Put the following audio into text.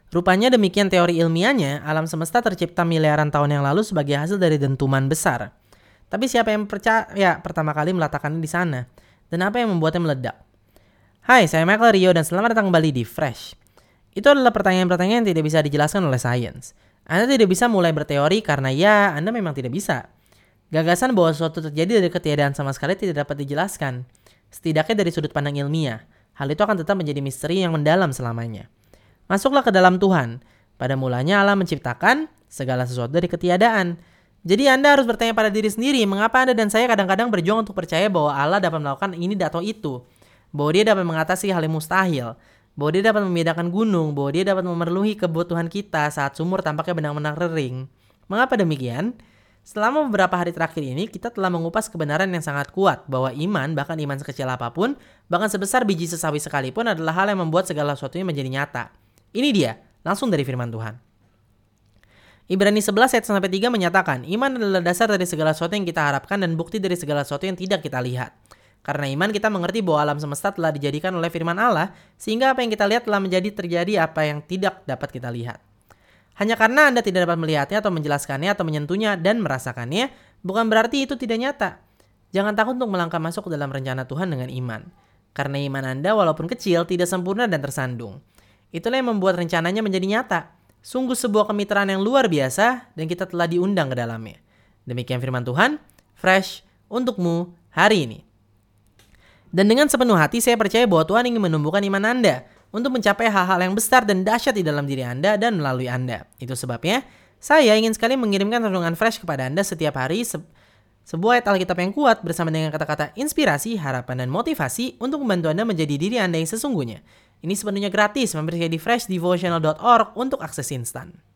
Rupanya demikian teori ilmiahnya, alam semesta tercipta miliaran tahun yang lalu sebagai hasil dari dentuman besar. Tapi siapa yang percaya pertama kali meletakkannya di sana? Dan apa yang membuatnya meledak? Hai, saya Michael Rio dan selamat datang kembali di Fresh. Itu adalah pertanyaan-pertanyaan yang tidak bisa dijelaskan oleh sains. Anda tidak bisa mulai berteori karena Anda memang tidak bisa. Gagasan bahwa sesuatu terjadi dari ketiadaan sama sekali tidak dapat dijelaskan. Setidaknya dari sudut pandang ilmiah, hal itu akan tetap menjadi misteri yang mendalam selamanya. Masuklah ke dalam Tuhan. Pada mulanya Allah menciptakan segala sesuatu dari ketiadaan. Jadi Anda harus bertanya pada diri sendiri, mengapa Anda dan saya kadang-kadang berjuang untuk percaya bahwa Allah dapat melakukan ini atau itu. Bahwa dia dapat mengatasi hal yang mustahil. Bahwa dia dapat membedakan gunung. Bahwa dia dapat memenuhi kebutuhan kita saat sumur tampaknya benar-benar kering. Mengapa demikian? Selama beberapa hari terakhir ini, kita telah mengupas kebenaran yang sangat kuat bahwa iman, bahkan iman sekecil apapun, bahkan sebesar biji sesawi sekalipun adalah hal yang membuat segala sesuatunya menjadi nyata. Ini dia, langsung dari firman Tuhan. Ibrani 11 ayat 1-3 menyatakan, iman adalah dasar dari segala sesuatu yang kita harapkan dan bukti dari segala sesuatu yang tidak kita lihat. Karena iman kita mengerti bahwa alam semesta telah dijadikan oleh firman Allah, sehingga apa yang kita lihat telah menjadi terjadi apa yang tidak dapat kita lihat. Hanya karena Anda tidak dapat melihatnya atau menjelaskannya atau menyentuhnya dan merasakannya, bukan berarti itu tidak nyata. Jangan takut untuk melangkah masuk ke dalam rencana Tuhan dengan iman. Karena iman Anda walaupun kecil tidak sempurna dan tersandung. Itulah yang membuat rencananya menjadi nyata. Sungguh sebuah kemitraan yang luar biasa dan kita telah diundang ke dalamnya. Demikian firman Tuhan, fresh untukmu hari ini. Dan dengan sepenuh hati saya percaya bahwa Tuhan ingin menumbuhkan iman Anda untuk mencapai hal-hal yang besar dan dahsyat di dalam diri Anda dan melalui Anda. Itu sebabnya saya ingin sekali mengirimkan renungan fresh kepada Anda setiap hari sebuah ayat Alkitab yang kuat bersama dengan kata-kata inspirasi, harapan, dan motivasi untuk membantu Anda menjadi diri Anda yang sesungguhnya. Ini sepenuhnya gratis, mampir di freshdevotional.org untuk akses instan.